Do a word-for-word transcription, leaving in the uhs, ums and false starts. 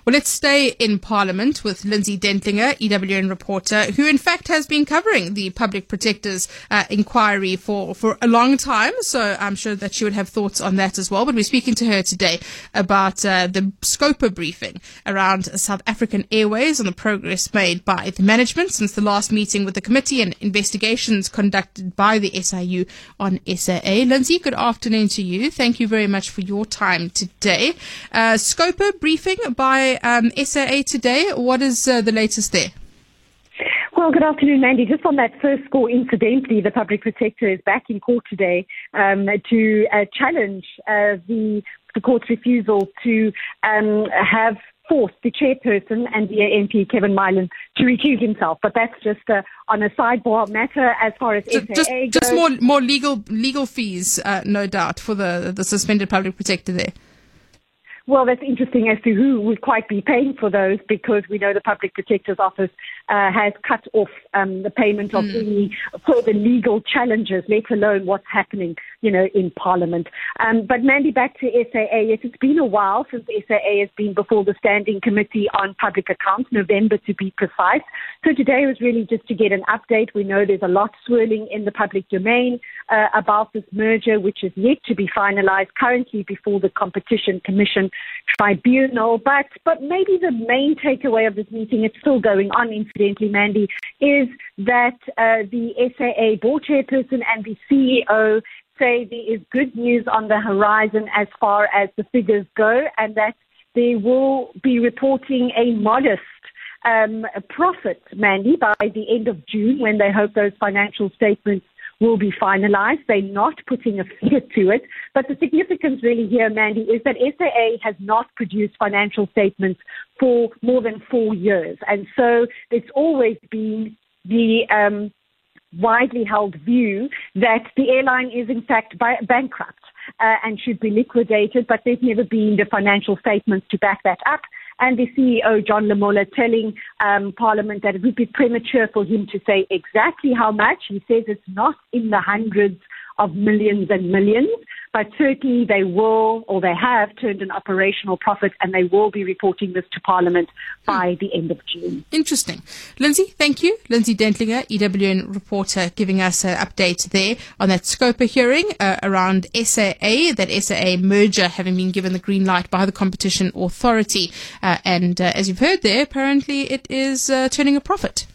Well, let's stay in Parliament with Lindsay Dentlinger, E W N reporter, who in fact has been covering the Public Protector's uh, inquiry for, for a long time. So I'm sure that she would have thoughts on that as well. But we're speaking to her today about uh, the SCOPA briefing around South African Airways on the progress made by the management since the last meeting with the committee and investigations conducted by the S I U on S A A. Lindsay, good afternoon to you. Thank you very much for your time today. Uh, SCOPA briefing by um, S A A today. What is uh, the latest there? Well, good afternoon, Mandy. Just on that first score, incidentally, the Public Protector is back in court today um, to uh, challenge uh, the, the court's refusal to um, have forced the chairperson and the M P, Kevin Mylan, to recuse himself. But that's just uh, on a sidebar matter as far as just, S A A just, goes. Just more more legal legal fees, uh, no doubt, for the, the suspended Public Protector there. Well, that's interesting as to who would quite be paying for those, because we know the Public Protector's Office uh, has cut off um, the payment of mm. any further legal challenges, let alone what's happening, you know, in Parliament. Um, but Mandy, back to S A A. Yes, it's been a while since S A A has been before the Standing Committee on Public Accounts, November to be precise. So today was really just to get an update. We know there's a lot swirling in the public domain uh, about this merger, which is yet to be finalized, currently before the Competition Commission Tribunal. But but maybe the main takeaway of this meeting, it's still going on, incidentally, Mandy, is that uh, the S A A board chairperson and the C E O say there is good news on the horizon as far as the figures go, and that they will be reporting a modest um, profit, Mandy, by the end of June, when they hope those financial statements will be finalized. They're not putting a figure to it. But the significance really here, Mandy, is that S A A has not produced financial statements for more than four years. And so it's always been the um, widely held view that the airline is in fact bi- bankrupt uh, and should be liquidated, but there's never been the financial statements to back that up. And the C E O, John Lamola, telling um, Parliament that it would be premature for him to say exactly how much. He says it's not in the hundreds of millions and millions, but certainly they will, or they have, turned an operational profit, and they will be reporting this to Parliament by the end of June. Interesting. Lindsay, thank you. Lindsay Dentlinger, E W N reporter, giving us an update there on that SCOPA hearing uh, around S A A, that S A A merger having been given the green light by the Competition Authority. Uh, and uh, as you've heard there, apparently it is uh, turning a profit.